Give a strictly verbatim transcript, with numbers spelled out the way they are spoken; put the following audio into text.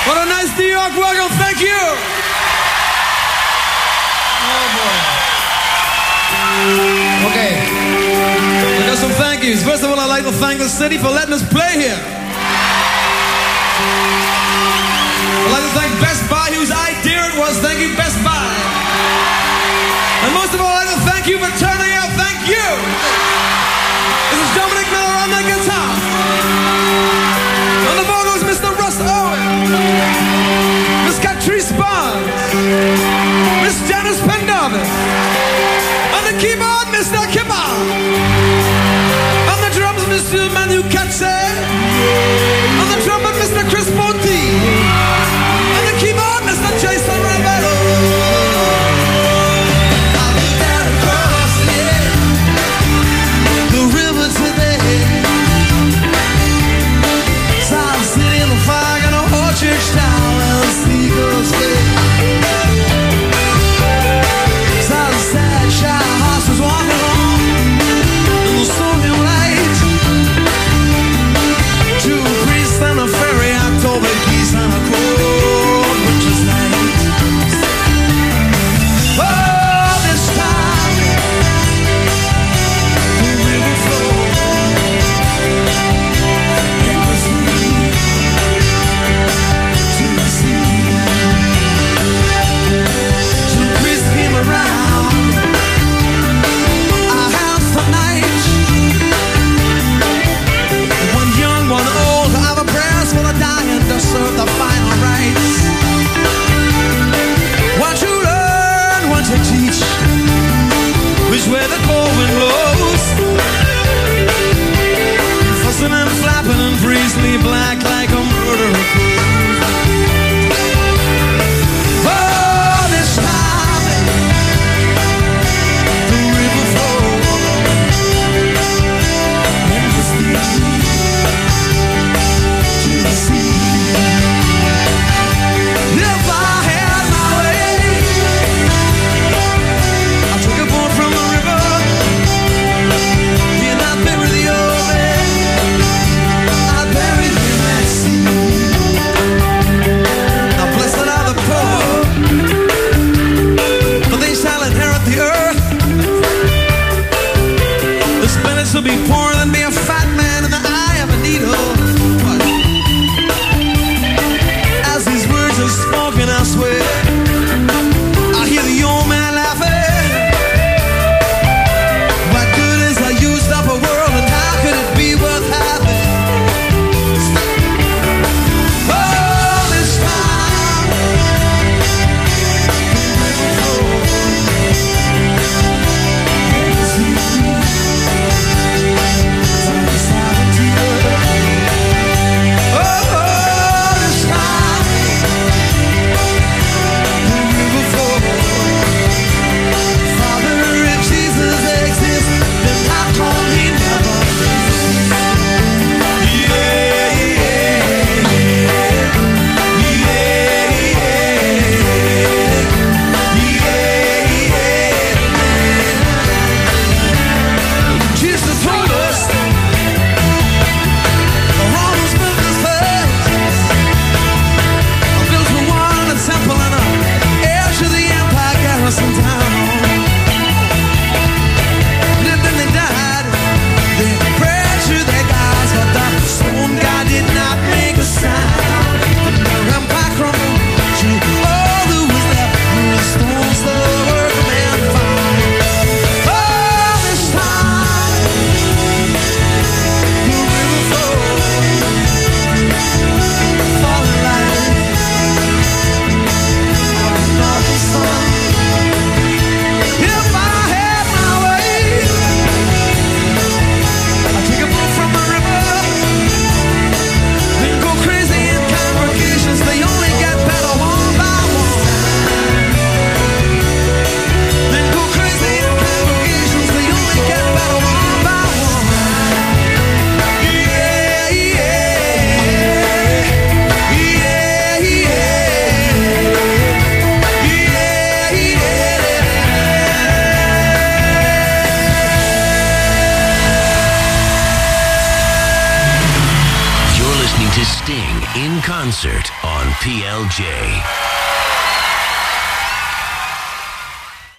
What a nice New York welcome, thank you! Oh boy. Okay. I got some thank yous. First of all, I'd like to thank the city for letting us play here. I'd like to thank Best Buy, whose idea it was. Thank you, Best Buy. And most of all, I'd like to thank you for turning out. Thank you! This is Dominic Miller on the guitar. On the vocals, Mister Russ Owen. Miss Catrice Barnes. Miss Janice Pendarvis. On the keyboard, Mister Kipper. On the drums, Mister Manu Katze. On the trumpet, Mister Chris Monti. On the keyboard, Mister Jason Ravello. I'll be down across the river today. in concert on P L J.